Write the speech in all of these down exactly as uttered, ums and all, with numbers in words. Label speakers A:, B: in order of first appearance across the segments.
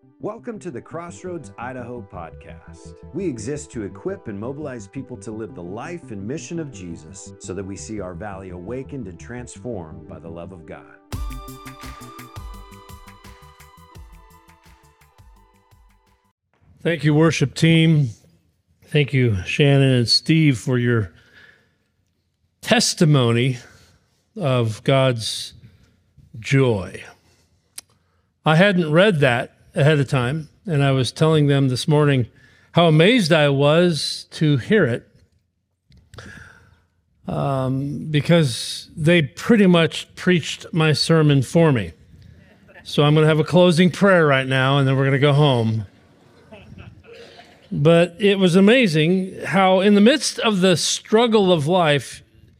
A: Welcome to the Crossroads Idaho podcast. We exist to equip and mobilize people to live the life and mission of Jesus so that we see our valley awakened and transformed by the love of God.
B: Thank you, worship team. Thank you, Shannon and Steve, for your testimony of God's joy. I hadn't read that ahead of time, and I was telling them this morning how amazed I was to hear it, um, because they pretty much preached my sermon for me. So I'm going to have a closing prayer right now, and then we're going to go home. But it was amazing how in the midst of the struggle of life,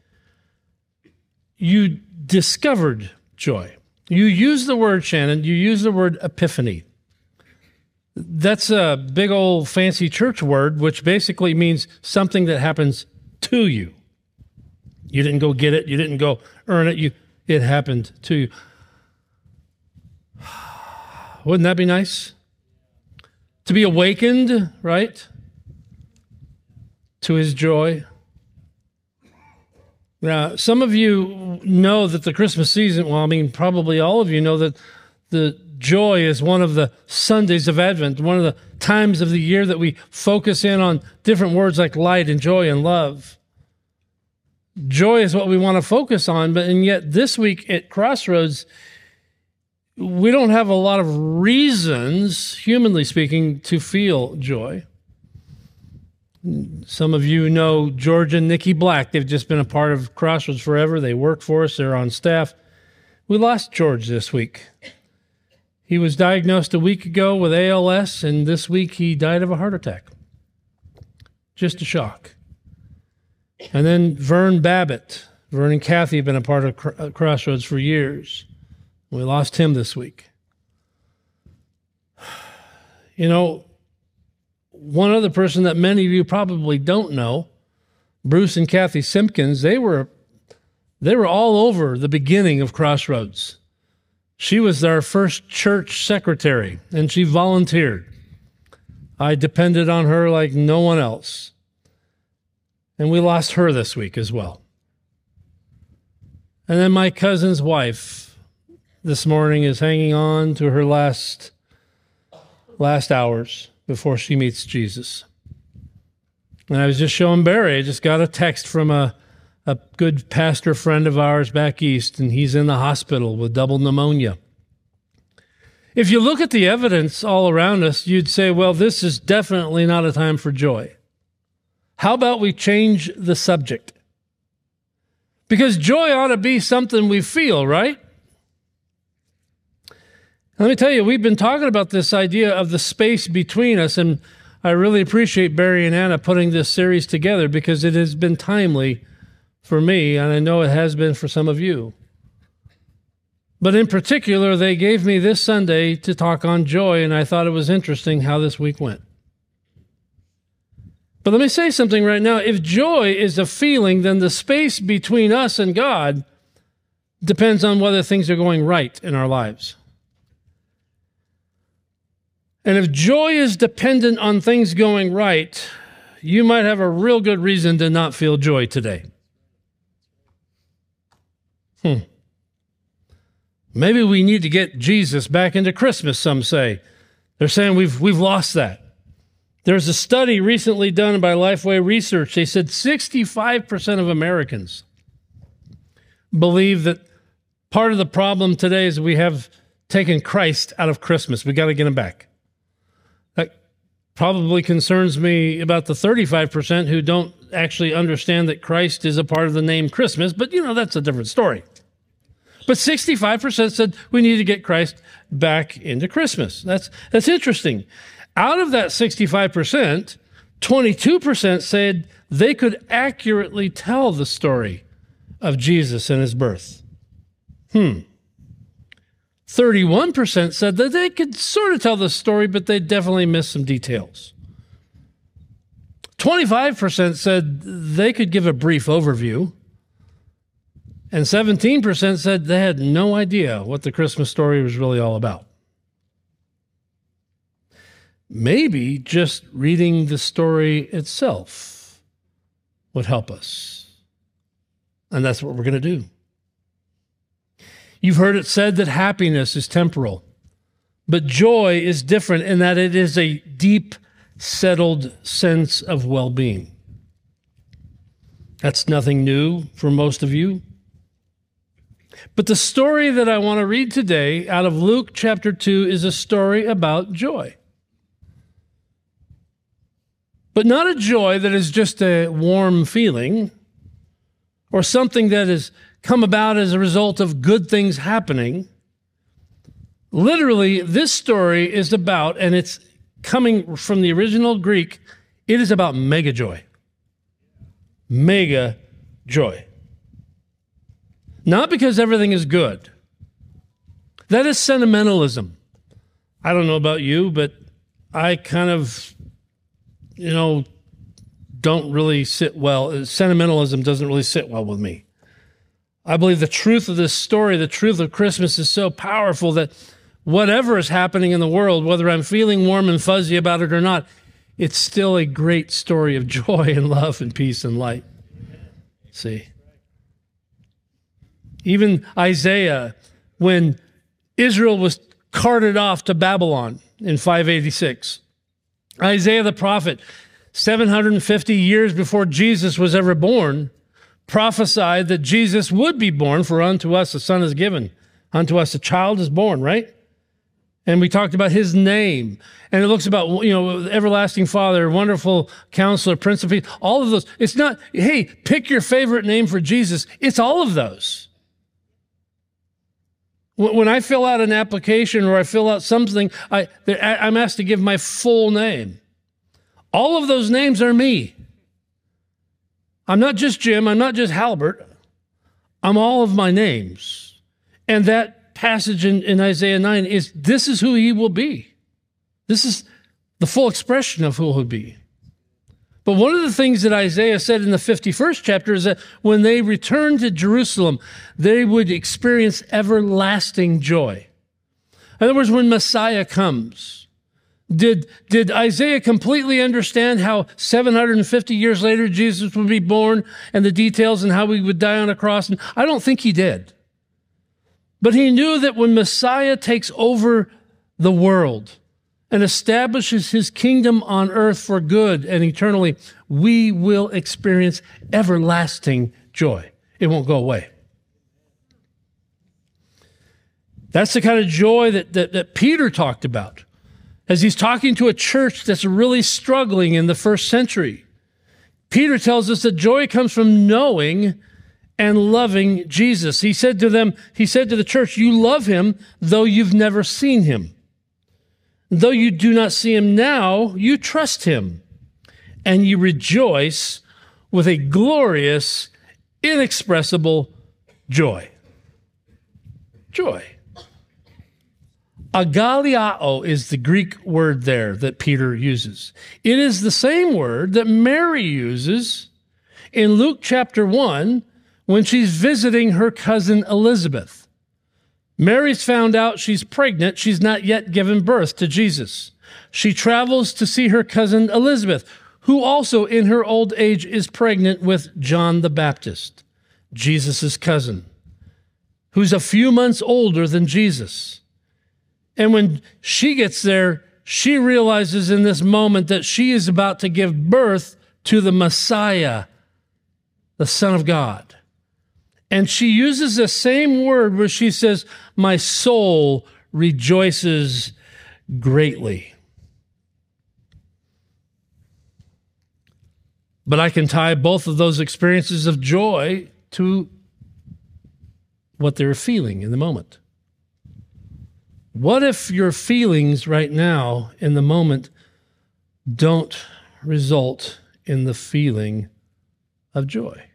B: you discovered joy. You used the word, Shannon, you used the word epiphany. That's a big old fancy church word, which basically means something that happens to you. You didn't go get it. You didn't go earn it. You, it happened to you. Wouldn't that be nice? To be awakened, right? To his joy. Now, some of you know that the Christmas season, well, I mean, probably all of you know that the joy is one of the Sundays of Advent, one of the times of the year that we focus in on different words like light and joy and love. Joy is what we want to focus on, but and yet this week at Crossroads, we don't have a lot of reasons, humanly speaking, to feel joy. Some of you know George and Nikki Black. They've just been a part of Crossroads forever. They work for us. They're on staff. We lost George this week. He was diagnosed a week ago with A L S, and this week he died of a heart attack. Just a shock. And then Vern Babbitt. Vern and Kathy have been a part of Crossroads for years. We lost him this week. You know, one other person that many of you probably don't know, Bruce and Kathy Simpkins, they were they were all over the beginning of Crossroads. She was our first church secretary, and she volunteered. I depended on her like no one else. And we lost her this week as well. And then my cousin's wife this morning is hanging on to her last, last hours before she meets Jesus. And I was just showing Barry, I just got a text from a, a good pastor friend of ours back east, and he's in the hospital with double pneumonia. If you look at the evidence all around us, you'd say, well, this is definitely not a time for joy. How about we change the subject? Because joy ought to be something we feel, right? Let me tell you, we've been talking about this idea of the space between us, and I really appreciate Barry and Anna putting this series together because it has been timely for me, and I know it has been for some of you. But in particular, they gave me this Sunday to talk on joy, and I thought it was interesting how this week went. But let me say something right now. If joy is a feeling, then the space between us and God depends on whether things are going right in our lives. And if joy is dependent on things going right, you might have a real good reason to not feel joy today. Hmm. Maybe we need to get Jesus back into Christmas, some say. They're saying we've we've lost that. There's a study recently done by Lifeway Research. They said sixty-five percent of Americans believe that part of the problem today is we have taken Christ out of Christmas. We got to get him back. That probably concerns me about the thirty-five percent who don't actually understand that Christ is a part of the name Christmas, but you know, that's a different story. But sixty-five percent said we need to get Christ back into Christmas. That's that's interesting. Out of that sixty-five percent, twenty-two percent said they could accurately tell the story of Jesus and his birth. Hmm. thirty-one percent said that they could sort of tell the story, but they definitely missed some details. twenty-five percent said they could give a brief overview. And seventeen percent said they had no idea what the Christmas story was really all about. maybe just reading the story itself would help us. And that's what we're going to do. You've heard it said that happiness is temporal, but joy is different in that it is a deep, settled sense of well-being. That's nothing new for most of you. But the story that I want to read today out of Luke chapter two is a story about joy. But not a joy that is just a warm feeling or something that has come about as a result of good things happening. Literally, this story is about, and it's coming from the original Greek, it is about mega joy. Mega joy. Not because everything is good. That is sentimentalism. I don't know about you, but I kind of, you know, don't really sit well. Sentimentalism doesn't really sit well with me. I believe the truth of this story, the truth of Christmas is so powerful that whatever is happening in the world, whether I'm feeling warm and fuzzy about it or not, it's still a great story of joy and love and peace and light. See? Even Isaiah, when Israel was carted off to Babylon in five eighty-six, Isaiah the prophet, seven hundred fifty years before Jesus was ever born, prophesied that Jesus would be born, for unto us a son is given, unto us a child is born, right? And we talked about his name. And it looks about, you know, everlasting Father, wonderful Counselor, Prince of Peace, all of those. It's not, hey, pick your favorite name for Jesus. It's all of those. When I fill out an application or I fill out something, I, I'm asked to give my full name. All of those names are me. I'm not just Jim. I'm not just Halbert. I'm all of my names. And that passage in, in Isaiah nine is, this is who he will be. This is the full expression of who he'll be. But one of the things that Isaiah said in the fifty-first chapter is that when they returned to Jerusalem, they would experience everlasting joy. In other words, when Messiah comes, did, did Isaiah completely understand how seven hundred fifty years later Jesus would be born and the details and how he would die on a cross? And I don't think he did. But he knew that when Messiah takes over the world and establishes his kingdom on earth for good and eternally, we will experience everlasting joy. It won't go away. That's the kind of joy that, that, that Peter talked about as he's talking to a church that's really struggling in the first century. Peter tells us that joy comes from knowing and loving Jesus. He said to them, he said to the church, you love him, though you've never seen him. Though you do not see him now, you trust him, and you rejoice with a glorious, inexpressible joy. Joy. Agaliao is the Greek word there that Peter uses. It is the same word that Mary uses in Luke chapter one when she's visiting her cousin Elizabeth. Mary's found out she's pregnant. She's not yet given birth to Jesus. She travels to see her cousin Elizabeth, who also in her old age is pregnant with John the Baptist, Jesus' cousin, who's a few months older than Jesus. And when she gets there, she realizes in this moment that she is about to give birth to the Messiah, the Son of God. And she uses the same word where she says, my soul rejoices greatly. But I can tie both of those experiences of joy to what they're feeling in the moment. What if your feelings right now in the moment don't result in the feeling of joy?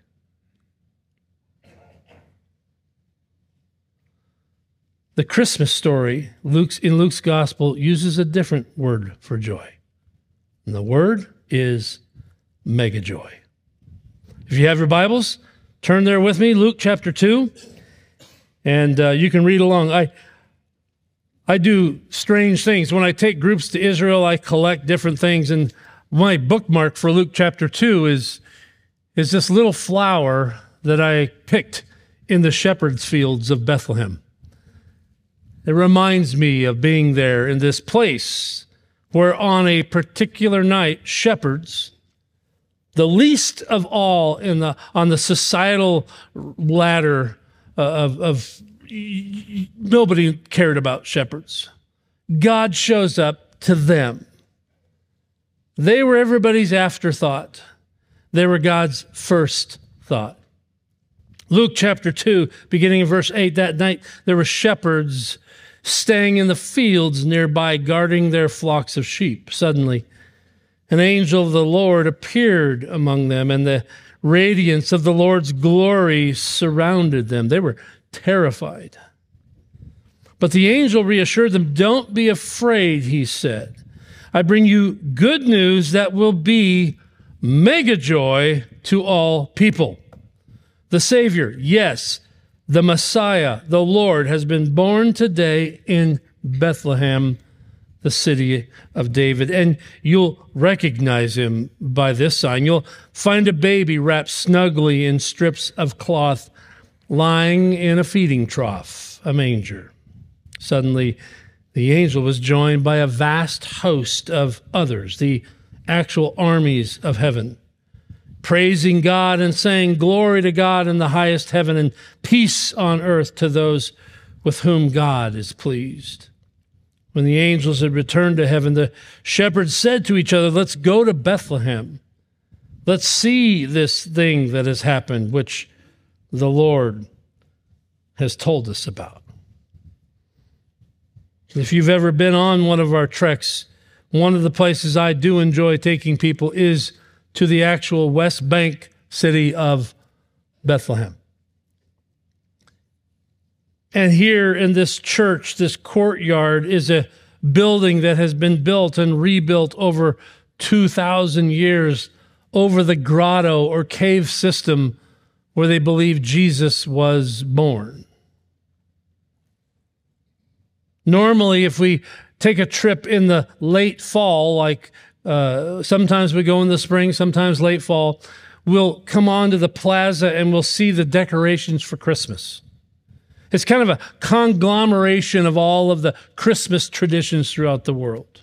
B: The Christmas story Luke's, in Luke's gospel uses a different word for joy. And the word is mega joy. If you have your Bibles, turn there with me, Luke chapter two, and uh, you can read along. I, I do strange things. When I take groups to Israel, I collect different things. And my bookmark for Luke chapter two is, is this little flower that I picked in the shepherd's fields of Bethlehem. It reminds me of being there in this place where on a particular night, shepherds, the least of all in the on the societal ladder of, of nobody cared about shepherds. God shows up to them. They were everybody's afterthought. They were God's first thought. Luke chapter two, beginning in verse eight, that night there were shepherds staying in the fields nearby, guarding their flocks of sheep. Suddenly, an angel of the Lord appeared among them, and the radiance of the Lord's glory surrounded them. They were terrified. But the angel reassured them, "Don't be afraid," he said. "I bring you good news that will be mega joy to all people. The Savior, yes, the Messiah, the Lord, has been born today in Bethlehem, the city of David." And you'll recognize him by this sign. You'll find a baby wrapped snugly in strips of cloth, lying in a feeding trough, a manger. Suddenly, the angel was joined by a vast host of others, the actual armies of heaven, praising God and saying, "Glory to God in the highest heaven, and peace on earth to those with whom God is pleased." When the angels had returned to heaven, the shepherds said to each other, "Let's go to Bethlehem. Let's see this thing that has happened, which the Lord has told us about." If you've ever been on one of our treks, one of the places I do enjoy taking people is to the actual West Bank city of Bethlehem. And here in this church, this courtyard, is a building that has been built and rebuilt over two thousand years over the grotto or cave system where they believe Jesus was born. Normally, if we take a trip in the late fall, like uh, sometimes we go in the spring, sometimes late fall, we'll come onto the plaza and we'll see the decorations for Christmas. It's kind of a conglomeration of all of the Christmas traditions throughout the world.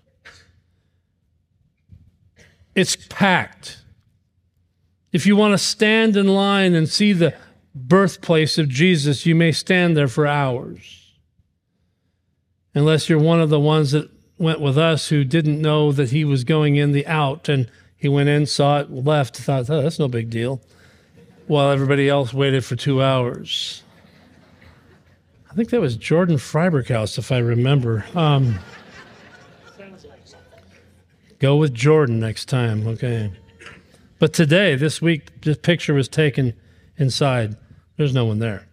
B: It's packed. If you want to stand in line and see the birthplace of Jesus, you may stand there for hours. Unless you're one of the ones that went with us who didn't know that he was going in the out, and he went in, saw it, left, thought, "Oh, that's no big deal," while everybody else waited for two hours. I think that was Jordan Freiberghaus, if I remember. Um, go with Jordan next time, okay? But today, this week, this picture was taken inside. There's no one there.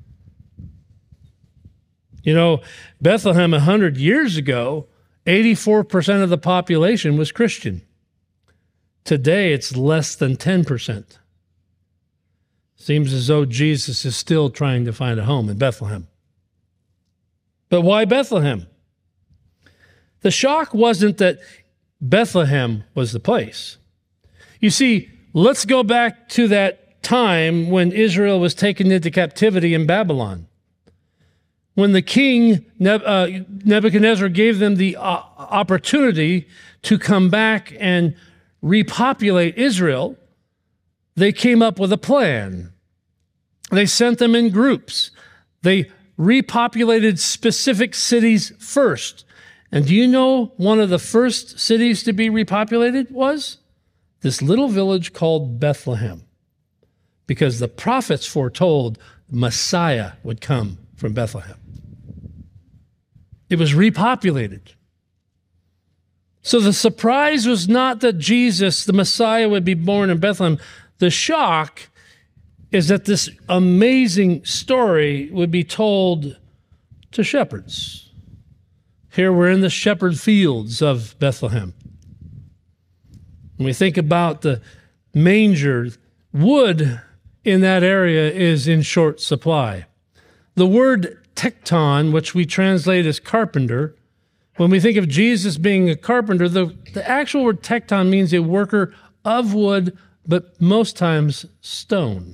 B: You know, Bethlehem one hundred years ago, eighty-four percent of the population was Christian. Today, it's less than ten percent. Seems as though Jesus is still trying to find a home in Bethlehem. But why Bethlehem? The shock wasn't that Bethlehem was the place. You see, let's go back to that time when Israel was taken into captivity in Babylon. When the king Nebuchadnezzar gave them the opportunity to come back and repopulate Israel, they came up with a plan. They sent them in groups. They repopulated specific cities first. And do you know one of the first cities to be repopulated was? This little village called Bethlehem, because the prophets foretold Messiah would come from Bethlehem. It was repopulated. So the surprise was not that Jesus, the Messiah, would be born in Bethlehem. The shock is that this amazing story would be told to shepherds. Here we're in the shepherd fields of Bethlehem. When we think about the manger, wood in that area is in short supply. The word tekton, which we translate as carpenter, when we think of Jesus being a carpenter, the, the actual word tekton means a worker of wood, but most times stone.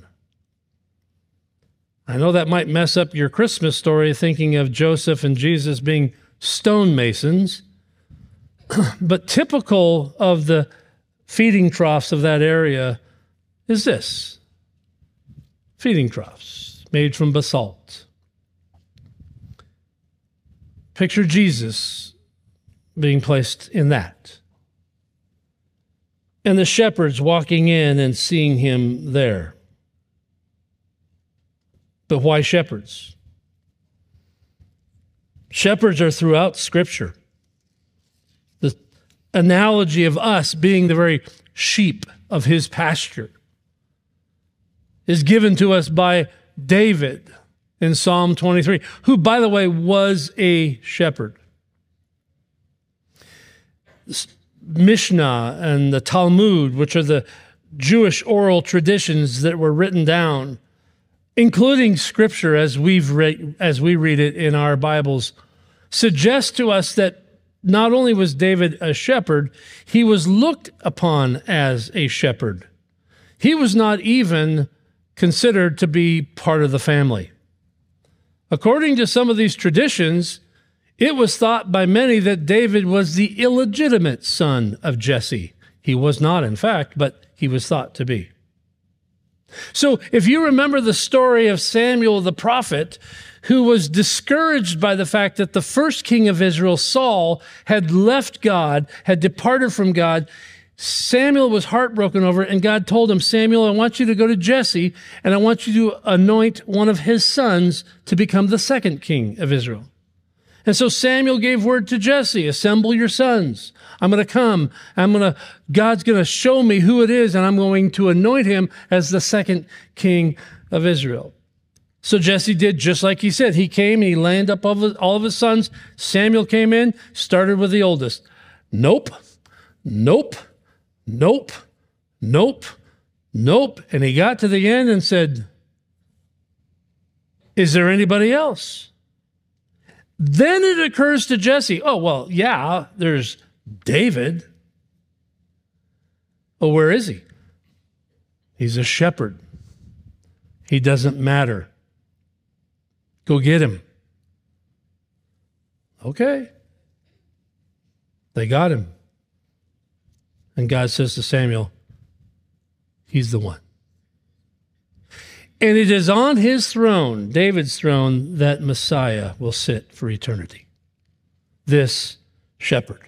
B: I know that might mess up your Christmas story, thinking of Joseph and Jesus being stonemasons, but typical of the feeding troughs of that area is this: feeding troughs made from basalt. Picture Jesus being placed in that, and the shepherds walking in and seeing him there. But why shepherds? Shepherds are throughout Scripture. The analogy of us being the very sheep of his pasture is given to us by David in Psalm twenty-three, who, by the way, was a shepherd. Mishnah and the Talmud, which are the Jewish oral traditions that were written down, including Scripture as we've read, as we read it in our Bibles, suggest to us that not only was David a shepherd, he was looked upon as a shepherd. He was not even considered to be part of the family. According to some of these traditions, it was thought by many that David was the illegitimate son of Jesse. He was not, in fact, but he was thought to be. So if you remember the story of Samuel the prophet, who was discouraged by the fact that the first king of Israel, Saul, had left God, had departed from God, Samuel was heartbroken over it, and God told him, Samuel, I want you to go to Jesse, and I want you to anoint one of his sons to become the second king of Israel. And so Samuel gave word to Jesse, assemble your sons. I'm going to come. I'm going to, God's going to show me who it is, and I'm going to anoint him as the second king of Israel. So Jesse did just like he said. He came, he lined up all of, all of his sons. Samuel came in, started with the oldest. Nope, nope, nope, nope, nope. And he got to the end and said, is there anybody else? Then it occurs to Jesse, oh, well, yeah, there's David. Oh, where is he? He's a shepherd. He doesn't matter. Go get him. Okay. They got him. And God says to Samuel, he's the one. And it is on his throne, David's throne, that Messiah will sit for eternity. This shepherd.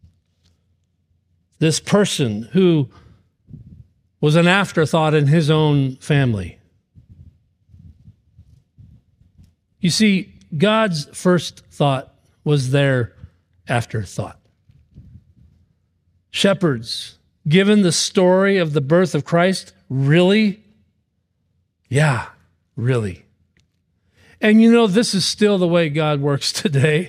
B: This person who was an afterthought in his own family. You see, God's first thought was their afterthought. Shepherds, given the story of the birth of Christ, really? Yeah, really. And you know, this is still the way God works today.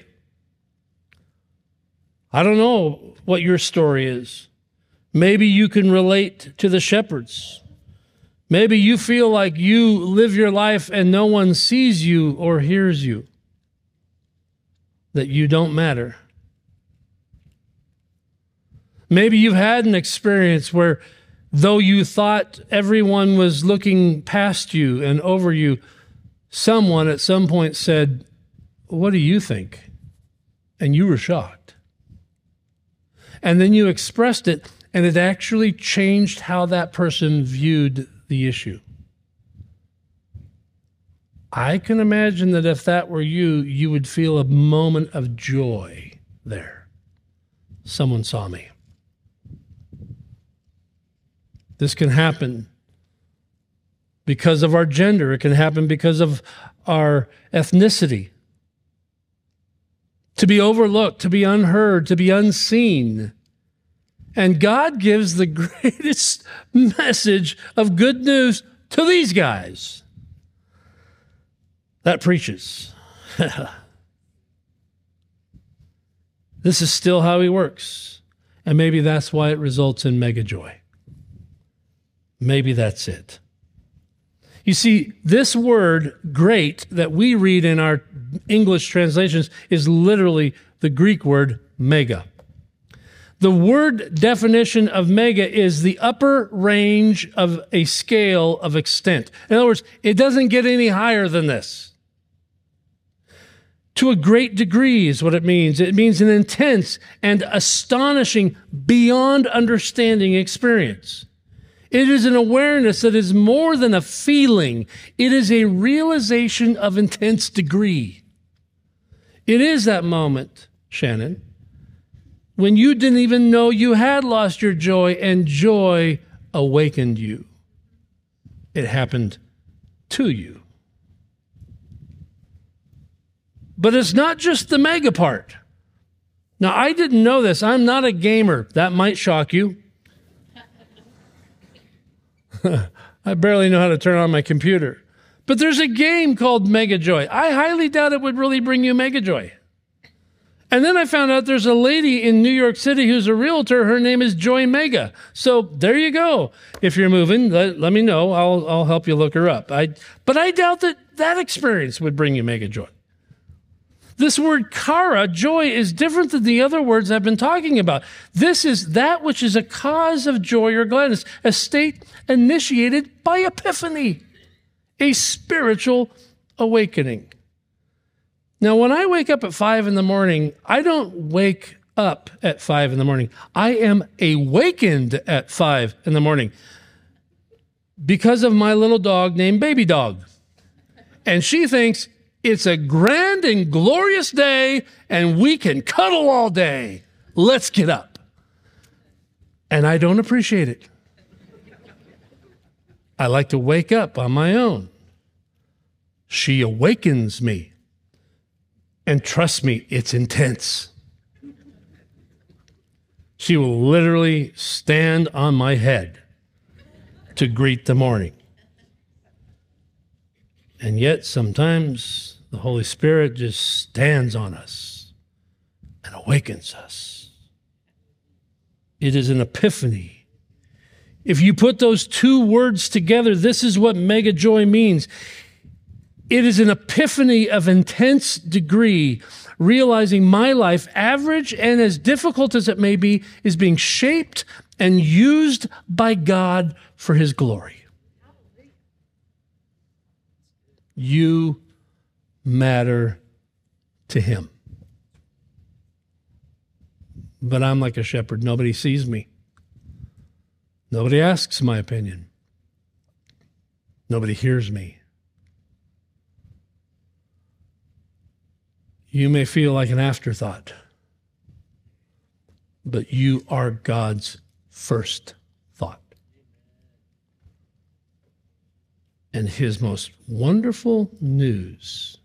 B: I don't know what your story is. Maybe you can relate to the shepherds. Maybe you feel like you live your life and no one sees you or hears you, that you don't matter. Maybe you've had an experience where though you thought everyone was looking past you and over you, someone at some point said, what do you think? And you were shocked. And then you expressed it, and it actually changed how that person viewed the issue. I can imagine that if that were you, you would feel a moment of joy there. Someone saw me. This can happen because of our gender. It can happen because of our ethnicity. To be overlooked, to be unheard, to be unseen. And God gives the greatest message of good news to these guys. That preaches. This is still how he works. And maybe that's why it results in mega joy. Maybe that's it. You see, this word great that we read in our English translations is literally the Greek word mega. The word definition of mega is the upper range of a scale of extent. In other words, it doesn't get any higher than this. To a great degree is what it means. It means an intense and astonishing, beyond understanding experience. It is an awareness that is more than a feeling. It is a realization of intense degree. It is that moment, Shannon, when you didn't even know you had lost your joy and joy awakened you. It happened to you. But it's not just the mega part. Now, I didn't know this. I'm not a gamer. That might shock you. I barely know how to turn on my computer. But there's a game called Mega Joy. I highly doubt it would really bring you Mega Joy. And then I found out there's a lady in New York City who's a realtor. Her name is Joy Mega. So there you go. If you're moving, let, let me know. I'll, I'll help you look her up. I, but I doubt that that experience would bring you Mega Joy. This word kara, joy, is different than the other words I've been talking about. This is that which is a cause of joy or gladness, a state initiated by epiphany, a spiritual awakening. Now, when I wake up at five in the morning, I don't wake up at five in the morning. I am awakened at five in the morning because of my little dog named Baby Dog. And she thinks it's a grand and glorious day and we can cuddle all day. Let's get up. And I don't appreciate it. I like to wake up on my own. She awakens me. And trust me, it's intense. She will literally stand on my head to greet the morning. And yet sometimes the Holy Spirit just stands on us and awakens us. It is an epiphany. If you put those two words together, this is what mega joy means. It is an epiphany of intense degree, realizing my life, average and as difficult as it may be, is being shaped and used by God for his glory. You matter to him. But I'm like a shepherd. Nobody sees me. Nobody asks my opinion. Nobody hears me. You may feel like an afterthought, but you are God's first thought. And his most wonderful news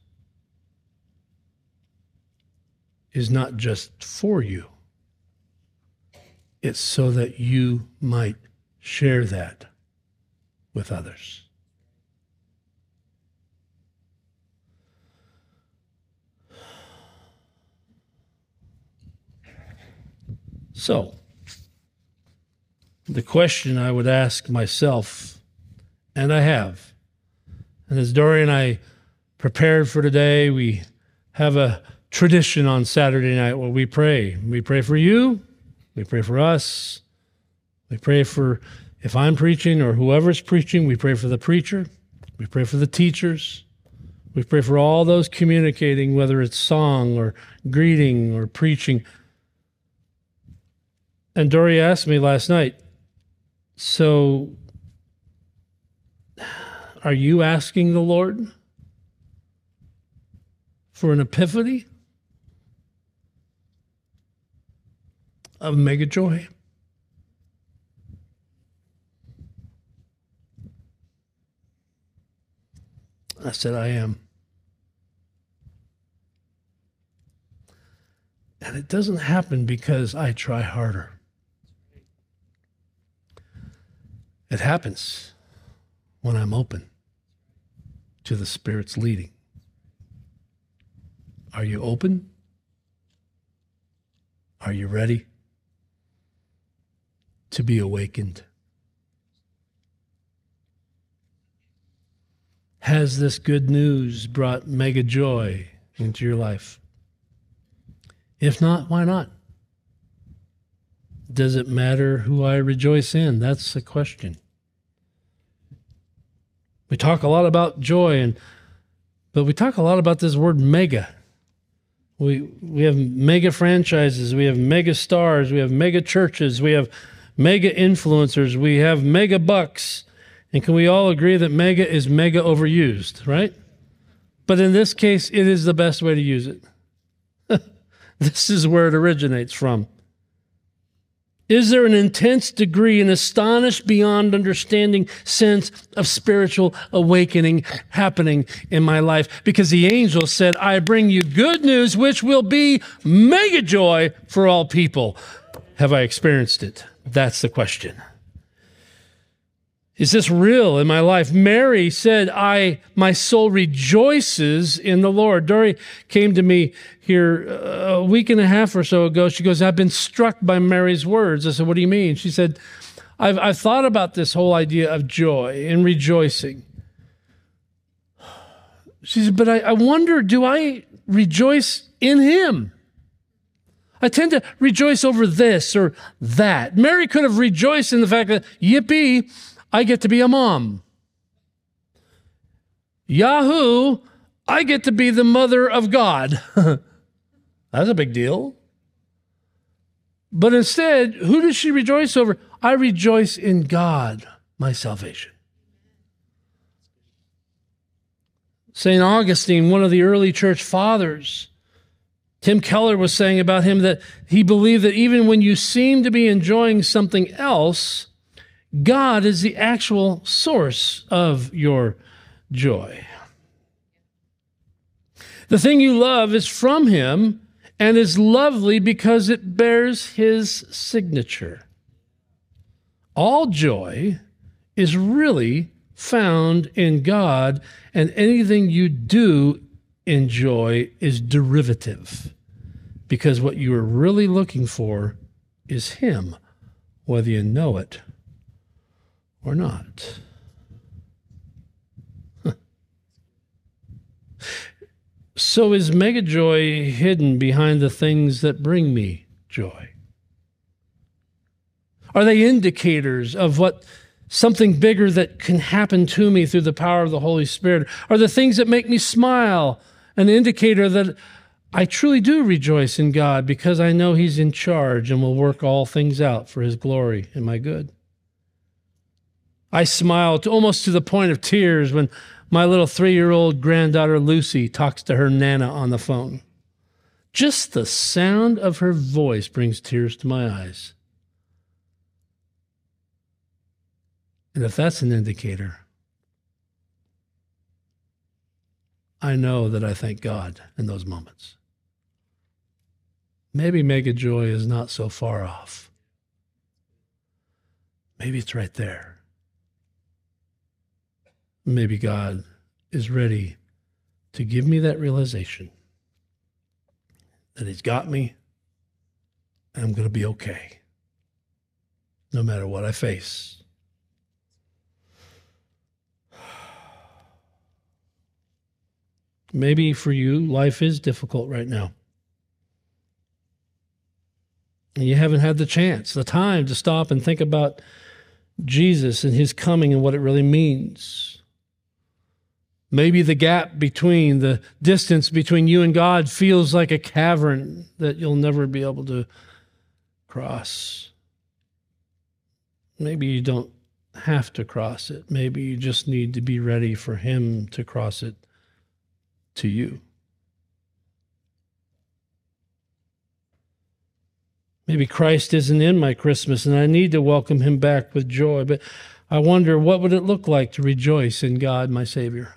B: is not just for you. It's so that you might share that with others. So, the question I would ask myself, and I have, and as Dory and I prepared for today, we have a tradition on Saturday night where we pray. We pray for you, we pray for us, we pray for, if I'm preaching or whoever's preaching, we pray for the preacher, we pray for the teachers, we pray for all those communicating, whether it's song or greeting or preaching. And Dory asked me last night, so are you asking the Lord for an epiphany of mega joy? I said, I am. And it doesn't happen because I try harder. It happens when I'm open to the Spirit's leading. Are you open? Are you ready to be awakened? Has this good news brought mega joy into your life? If not, why not? Does it matter who I rejoice in? That's the question. We talk a lot about joy, and but we talk a lot about this word mega. We we have mega franchises, we have mega stars, we have mega churches, we have mega influencers, we have mega bucks. And can we all agree that mega is mega overused, right? But in this case, it is the best way to use it. This is where it originates from. Is there an intense degree, an astonished beyond understanding sense of spiritual awakening happening in my life? Because the angel said, I bring you good news, which will be mega joy for all people. Have I experienced it? That's the question. Is this real in my life? Mary said, I, my soul rejoices in the Lord. Dory came to me here a week and a half or so ago. She goes, I've been struck by Mary's words. I said, what do you mean? She said, I've, I've thought about this whole idea of joy and rejoicing. She said, but I, I wonder, do I rejoice in him? I tend to rejoice over this or that. Mary could have rejoiced in the fact that, yippee, I get to be a mom. Yahoo, I get to be the mother of God. That's a big deal. But instead, who does she rejoice over? I rejoice in God, my salvation. Saint Augustine, one of the early church fathers, Tim Keller was saying about him that he believed that even when you seem to be enjoying something else, God is the actual source of your joy. The thing you love is from him and is lovely because it bears his signature. All joy is really found in God, and anything you do enjoy is derivative, because what you are really looking for is him, whether you know it or not. Huh. So is mega joy hidden behind the things that bring me joy? Are they indicators of what something bigger that can happen to me through the power of the Holy Spirit? Are the things that make me smile an indicator that I truly do rejoice in God because I know he's in charge and will work all things out for his glory and my good? I smile to almost to the point of tears when my little three-year-old granddaughter Lucy talks to her Nana on the phone. Just the sound of her voice brings tears to my eyes. And if that's an indicator, I know that I thank God in those moments. Maybe mega joy is not so far off. Maybe it's right there. Maybe God is ready to give me that realization that he's got me and I'm going to be okay, no matter what I face. Maybe for you, life is difficult right now. And you haven't had the chance, the time to stop and think about Jesus and his coming and what it really means. Maybe the gap between, the distance between you and God feels like a cavern that you'll never be able to cross. Maybe you don't have to cross it. Maybe you just need to be ready for him to cross it to you. Maybe Christ isn't in my Christmas and I need to welcome him back with joy, but I wonder, what would it look like to rejoice in God, my Savior?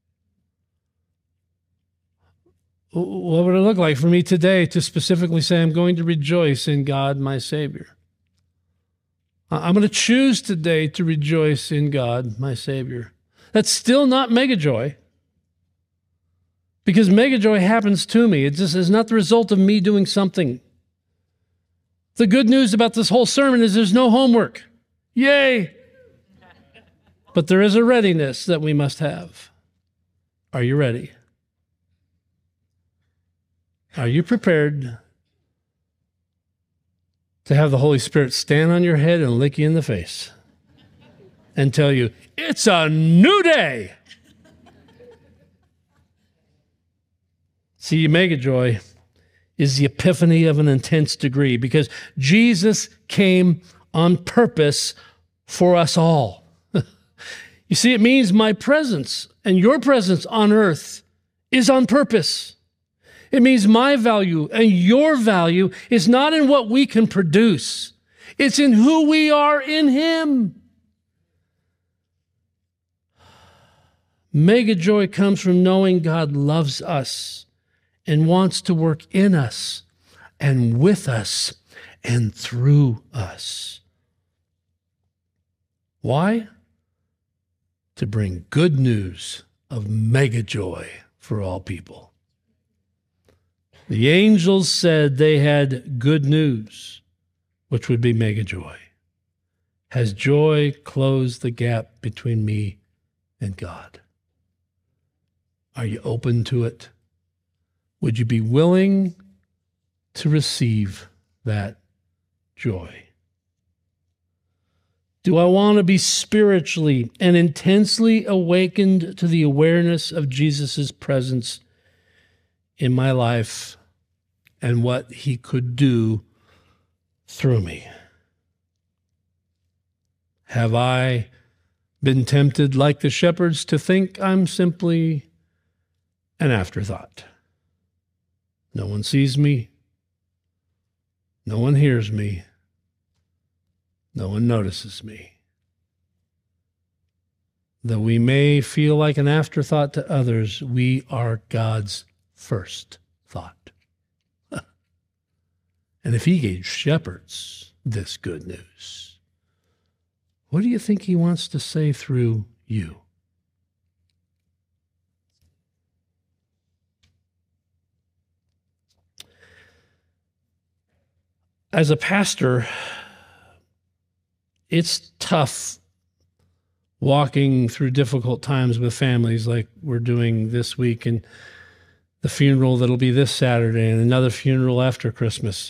B: What would it look like for me today to specifically say, I'm going to rejoice in God, my Savior? I'm going to choose today to rejoice in God, my Savior. That's still not mega joy, because mega joy happens to me. It just is not the result of me doing something. The good news about this whole sermon is there's no homework. Yay! But there is a readiness that we must have. Are you ready? Are you prepared to have the Holy Spirit stand on your head and lick you in the face and tell you, it's a new day? See, mega joy is the epiphany of an intense degree because Jesus came on purpose for us all. You see, it means my presence and your presence on earth is on purpose. It means my value and your value is not in what we can produce. It's in who we are in Him. Mega joy comes from knowing God loves us and wants to work in us and with us and through us. Why? To bring good news of mega joy for all people. The angels said they had good news, which would be mega joy. Has joy closed the gap between me and God? Are you open to it? Would you be willing to receive that joy? Do I want to be spiritually and intensely awakened to the awareness of Jesus' presence in my life and what He could do through me? Have I been tempted, like the shepherds, to think I'm simply an afterthought? No one sees me. No one hears me. No one notices me. Though we may feel like an afterthought to others, we are God's first thought. And if He gave shepherds this good news, what do you think He wants to say through you? As a pastor, it's tough walking through difficult times with families like we're doing this week, and the funeral that'll be this Saturday and another funeral after Christmas.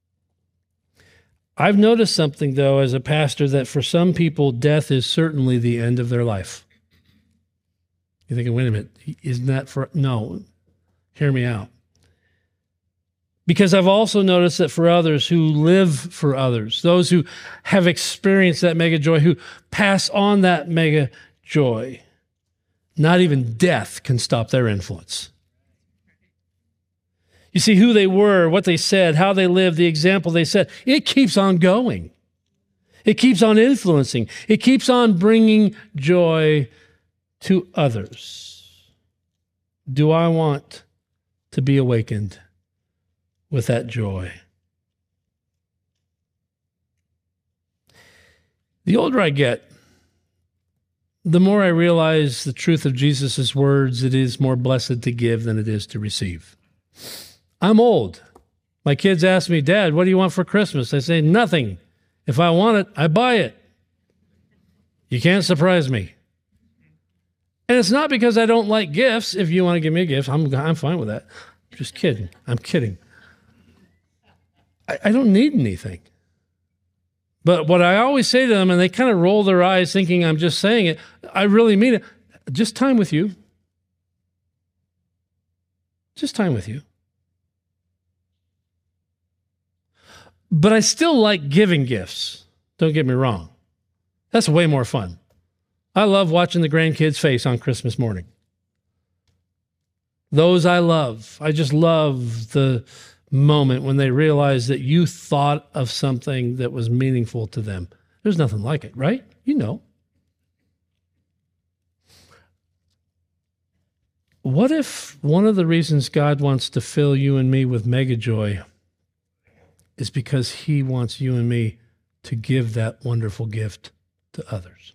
B: I've noticed something, though, as a pastor, that for some people, death is certainly the end of their life. You're thinking, wait a minute, isn't that for... No, hear me out. Because I've also noticed that for others who live for others, those who have experienced that mega joy, who pass on that mega joy, not even death can stop their influence. You see, who they were, what they said, how they lived, the example they set, it keeps on going. It keeps on influencing. It keeps on bringing joy to others. Do I want to be awakened with that joy? The older I get, the more I realize the truth of Jesus' words, it is more blessed to give than it is to receive. I'm old. My kids ask me, Dad, what do you want for Christmas? I say, nothing. If I want it, I buy it. You can't surprise me. And it's not because I don't like gifts. If you want to give me a gift, I'm, I'm fine with that. Just kidding. I'm kidding. I, I don't need anything. But what I always say to them, and they kind of roll their eyes thinking I'm just saying it, I really mean it. Just time with you. Just time with you. But I still like giving gifts. Don't get me wrong. That's way more fun. I love watching the grandkids' face on Christmas morning. Those I love. I just love the moment when they realize that you thought of something that was meaningful to them. There's nothing like it, right? You know. What if one of the reasons God wants to fill you and me with mega joy is because He wants you and me to give that wonderful gift to others?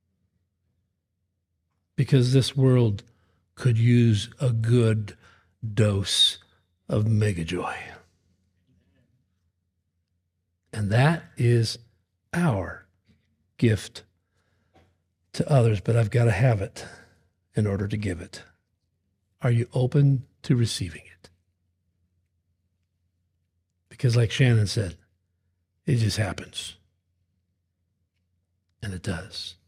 B: Because this world could use a good dose of mega joy. And that is our gift to others, but I've got to have it in order to give it. Are you open to receiving it? Because like Shannon said, it just happens. And it does.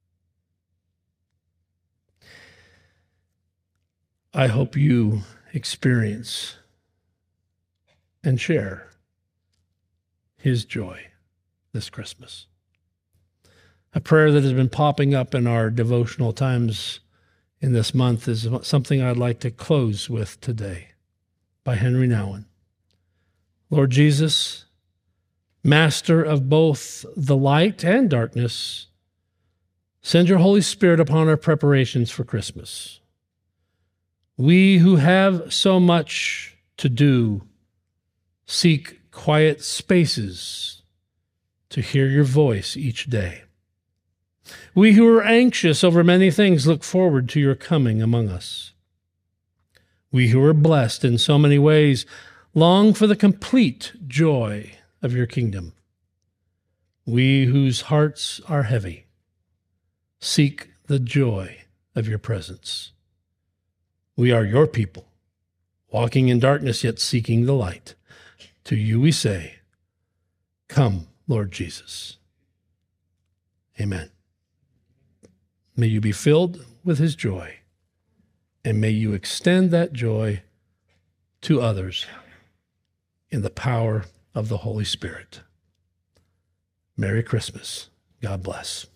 B: I hope you experience and share his joy this Christmas. A prayer that has been popping up in our devotional times in this month is something I'd like to close with today, by Henry Nouwen. Lord Jesus, Master of both the light and darkness, send your Holy Spirit upon our preparations for Christmas. We who have so much to do seek quiet spaces to hear your voice each day. We who are anxious over many things look forward to your coming among us. We who are blessed in so many ways long for the complete joy of your kingdom. We whose hearts are heavy seek the joy of your presence. We are your people, walking in darkness yet seeking the light. To you we say, come, Lord Jesus. Amen. May you be filled with his joy, and may you extend that joy to others in the power of the Holy Spirit. Merry Christmas. God bless.